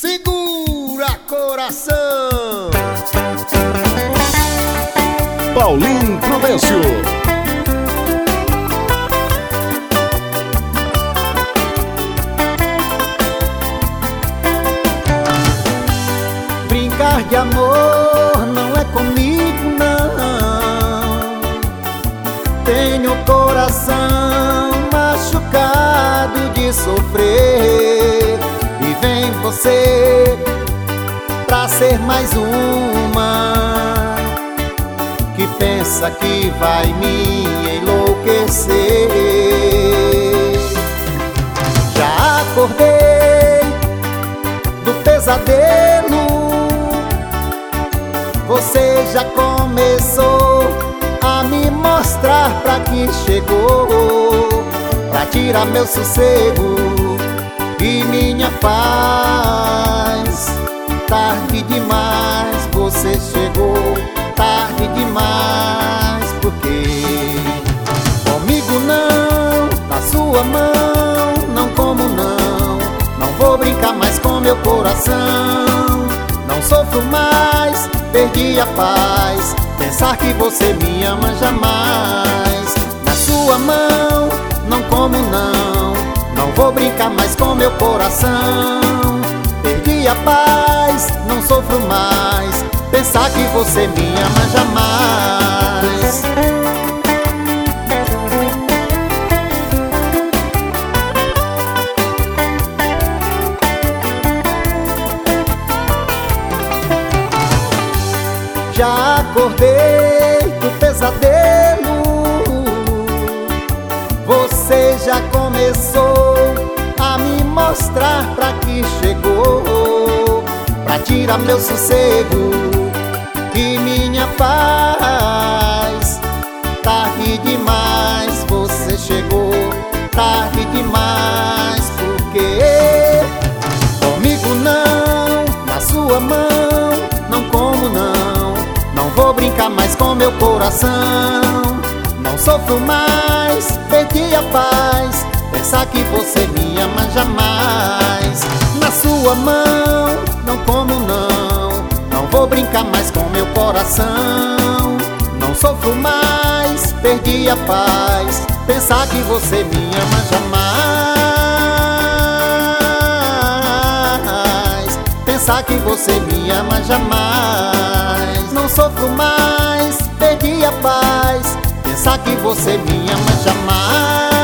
Segura coração. Paulinho Prudêncio. Brincar de amor não é comigo, não. Tenho o coração machucado de sofrer. E vem você pra ser mais uma que pensa que vai me enlouquecer. Já acordei do pesadelo. Você já começou a me mostrar pra que chegou, pra tirar meu sossego e minha paz. Tarde demais você chegou, tarde demais, porque comigo não, na sua mão, não como não. Não vou brincar mais com meu coração. Não sofro mais, perdi a paz. Pensar que você me ama jamais. Na sua mão, não como não. Não vou brincar mais com meu coração. Perdi a paz, não sofro mais. Pensar que você me ama jamais. Já acordei do pesadelo. Você já começou a me mostrar pra que chegou, pra tirar meu sossego e minha paz. Tarde demais você chegou, tarde demais, porque comigo não, na sua mão, não como não. Não vou brincar mais com meu coração. Não sofro mais, perdi a paz. Pensar que você me ama jamais. Na sua mão, não como não. Não vou brincar mais com meu coração. Não sofro mais, perdi a paz. Pensar que você me ama jamais. Pensar que você me ama jamais. Não sofro mais, perdi a paz. Pensar que você me ama jamais.